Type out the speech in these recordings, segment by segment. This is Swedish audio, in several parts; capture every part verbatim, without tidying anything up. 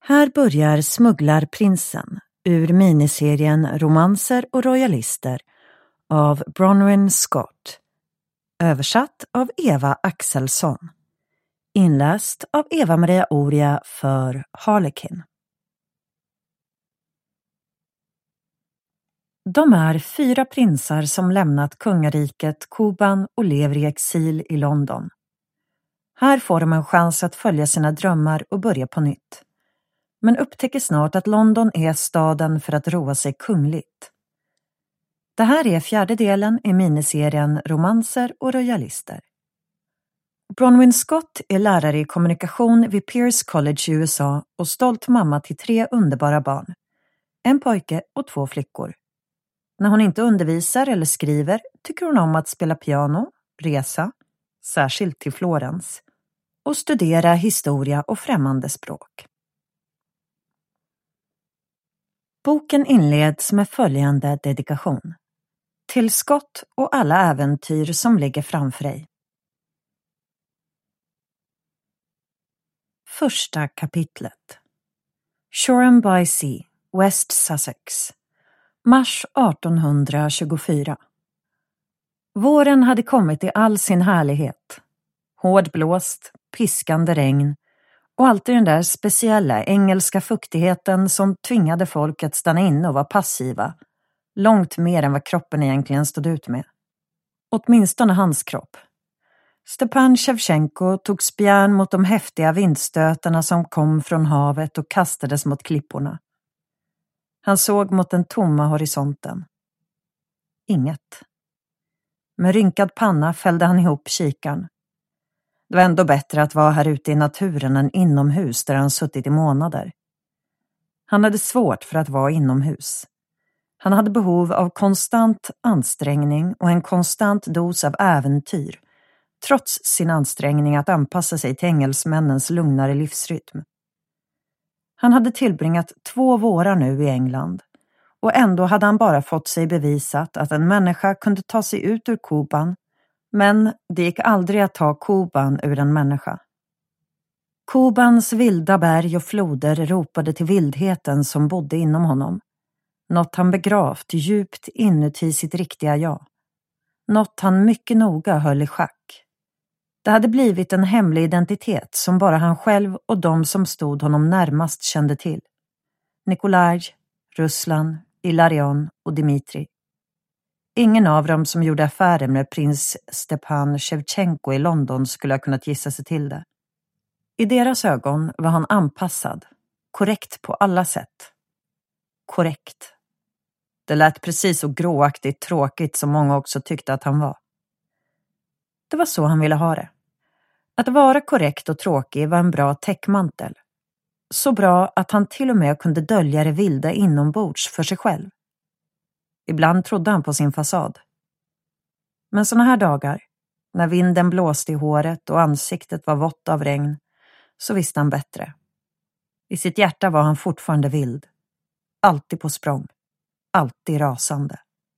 Här börjar Smugglarprinsen ur miniserien Romanser och royalister av Bronwyn Scott. Översatt av Eva Axelsson. Inläst av Eva-Maria Oria för Harlekin. De är fyra prinsar som lämnat kungariket Kuban och lever i exil i London. Här får de en chans att följa sina drömmar och börja på nytt. Men upptäcker snart att London är staden för att roa sig kungligt. Det här är fjärde delen i miniserien Romanser och royalister. Bronwyn Scott är lärare i kommunikation vid Pierce College i U S A och stolt mamma till tre underbara barn. En pojke och två flickor. När hon inte undervisar eller skriver tycker hon om att spela piano, resa, särskilt till Florens, och studera historia och främmande språk. Boken inleds med följande dedikation. Till Scott och alla äventyr som ligger framför dig. Första kapitlet. Shoreham by Sea, West Sussex. Mars artonhundratjugofyra. Våren hade kommit i all sin härlighet. Hård blåst, piskande regn och alltid den där speciella engelska fuktigheten som tvingade folk att stanna inne och vara passiva. Långt mer än vad kroppen egentligen stod ut med. Åtminstone hans kropp. Stepan Shevchenko tog spjärn mot de häftiga vindstötarna som kom från havet och kastades mot klipporna. Han såg mot den tomma horisonten. Inget. Med rynkad panna fällde han ihop kikaren. Det var ändå bättre att vara här ute i naturen än inomhus där han suttit i månader. Han hade svårt för att vara inomhus. Han hade behov av konstant ansträngning och en konstant dos av äventyr, trots sin ansträngning att anpassa sig till engelsmännens lugnare livsrytm. Han hade tillbringat två vårar nu i England och ändå hade han bara fått sig bevisat att en människa kunde ta sig ut ur Kuban, men det gick aldrig att ta Kuban ur en människa. Kubans vilda berg och floder ropade till vildheten som bodde inom honom. Något han begravt djupt inuti sitt riktiga jag. Något han mycket noga höll i schack. Det hade blivit en hemlig identitet som bara han själv och de som stod honom närmast kände till. Nikolaj, Ruslan, Ilarion och Dmitri. Ingen av dem som gjorde affärer med prins Stepan Shevchenko i London skulle ha kunnat gissa sig till det. I deras ögon var han anpassad, korrekt på alla sätt. Korrekt. Det lät precis så gråaktigt tråkigt som många också tyckte att han var. Det var så han ville ha det. Att vara korrekt och tråkig var en bra täckmantel. Så bra att han till och med kunde dölja det vilda inombords för sig själv. Ibland trodde han på sin fasad. Men såna här dagar, när vinden blåste i håret och ansiktet var vått av regn, så visste han bättre. I sitt hjärta var han fortfarande vild. Alltid på språng. Alltid rasande.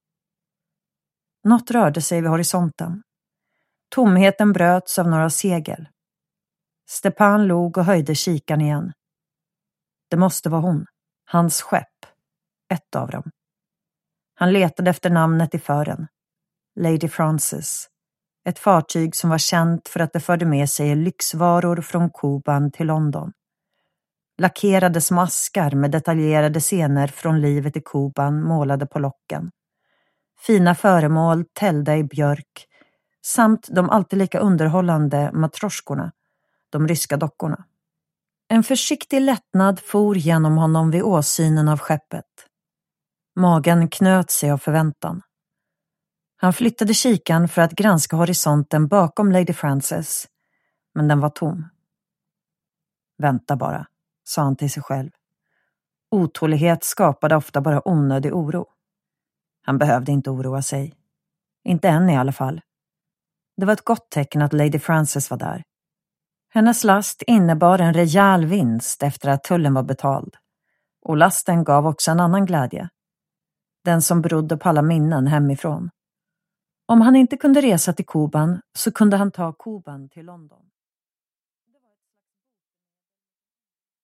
Något rörde sig vid horisonten. Tomheten bröts av några segel. Stepan log och höjde kikan igen. Det måste vara hon. Hans skepp. Ett av dem. Han letade efter namnet i fören. Lady Francis. Ett fartyg som var känt för att det förde med sig lyxvaror från Kuban till London. Lackerade små askar med detaljerade scener från livet i Kuban målade på locken. Fina föremål tällda i björk. Samt de alltid lika underhållande matroskorna, de ryska dockorna. En försiktig lättnad for genom honom vid åsynen av skeppet. Magen knöt sig av förväntan. Han flyttade kikan för att granska horisonten bakom Lady Francis, men den var tom. Vänta bara, sa han till sig själv. Otålighet skapade ofta bara onödig oro. Han behövde inte oroa sig. Inte än i alla fall. Det var ett gott tecken att Lady Francis var där. Hennes last innebar en rejäl vinst efter att tullen var betald. Och lasten gav också en annan glädje. Den som berodde på alla minnen hemifrån. Om han inte kunde resa till Kuban så kunde han ta Kuban till London.